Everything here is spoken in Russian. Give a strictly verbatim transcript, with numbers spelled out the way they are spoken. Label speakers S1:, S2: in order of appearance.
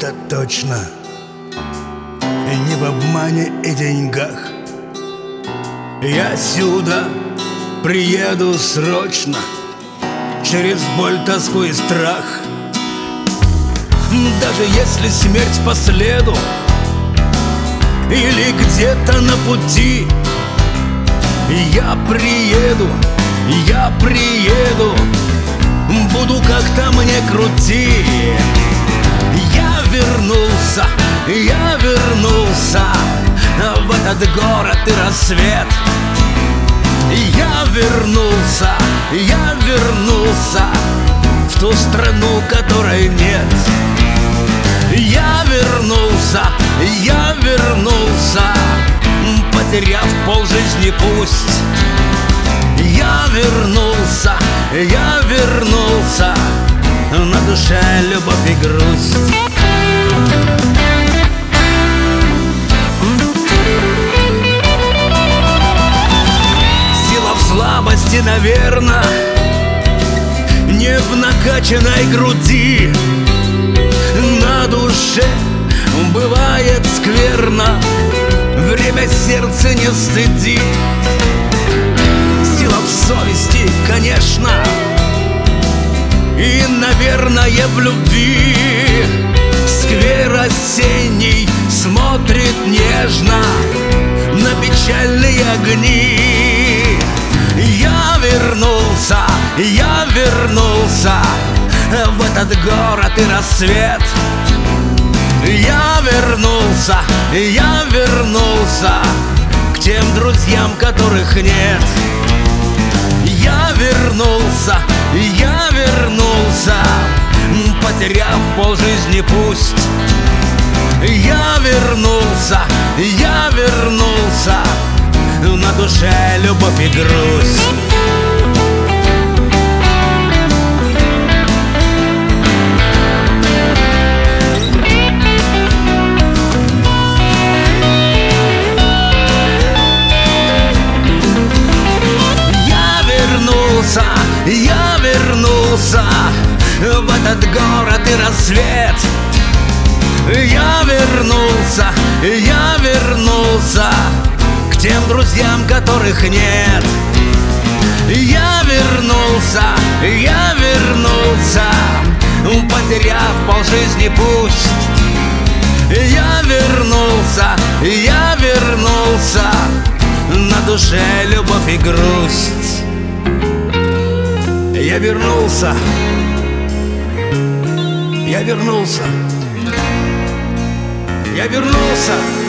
S1: это точно. И не в обмане и деньгах. Я сюда приеду срочно, через боль, тоску и страх. Даже если смерть по следу или где-то на пути, я приеду, я приеду, буду как там не крути. Я вернулся, я вернулся в этот город и рассвет. Я вернулся, я вернулся в ту страну, которой нет. Я вернулся, я вернулся, потеряв полжизни пусть. Я вернулся, я вернулся, на душе любовь и грусть. Сила в слабости, наверно, не в накачанной груди. На душе бывает скверно, время сердце не стыди. Сила в совести, конечно, и, наверное, в любви. Сквер осенний смотрит нежно на печальные огни. Я вернулся, я вернулся в этот город и рассвет. Я вернулся, я вернулся к тем друзьям, которых нет. Я вернулся, я вернулся, потеряв полжизни пусть. Я вернулся, я вернулся, на душе любовь и грусть. Я вернулся в этот город и рассвет. Я вернулся, я вернулся к тем друзьям, которых нет. Я вернулся, я вернулся, потеряв полжизни пусть. Я вернулся, я вернулся, на душе любовь и грусть. Я вернулся, я вернулся, я вернулся.